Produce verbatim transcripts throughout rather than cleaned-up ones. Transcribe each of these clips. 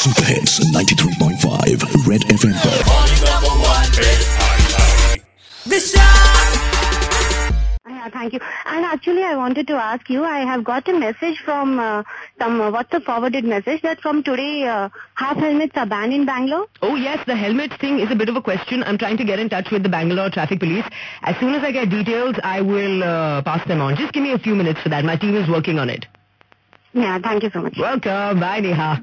Super hits ninety-three point five red FM पर। Yeah, thank you. And actually, I wanted to ask you, I have got a message from uh, some uh, WhatsApp forwarded message that from today, uh, half helmets are banned in Bangalore. Oh yes, the helmet thing is a bit of a question. I'm trying to get in touch with the Bangalore Traffic Police. As soon as I get details, I will uh, pass them on. Just give me a few minutes for that. My team is working on it. Yeah, thank you so much. Welcome. Bye, Neha.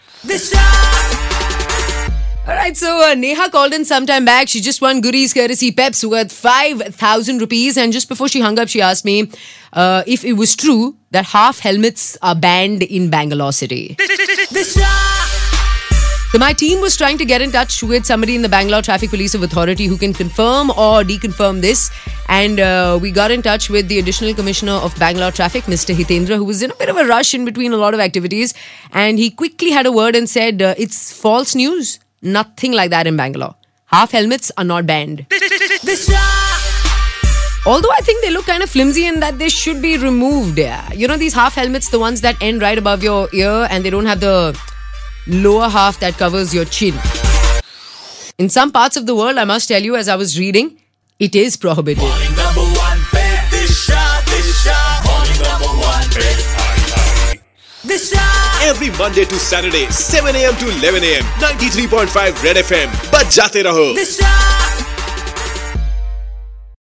Alright, so uh, Neha called in sometime back. She just won goodies courtesy Peps worth five thousand rupees. And just before she hung up, she asked me uh, if it was true that half helmets are banned in Bangalore city. So my team was trying to get in touch with somebody in the Bangalore Traffic Police Authority who can confirm or deconfirm this. And uh, we got in touch with the Additional Commissioner of Bangalore Traffic, Mister Hitendra, who was in a bit of a rush in between a lot of activities. And he quickly had a word and said, uh, it's false news. Nothing like that in Bangalore. Half helmets are not banned. Although I think they look kind of flimsy and that they should be removed. Yeah. You know these half helmets, the ones that end right above your ear and they don't have the lower half that covers your chin. In some parts of the world, I must tell you, as I was reading, it is prohibited. Morning number one, Disha, Disha. Morning number one, Disha. Every Monday to Saturday, seven a m to eleven a m, ninety-three point five Red F M. Baj jate raho. Disha.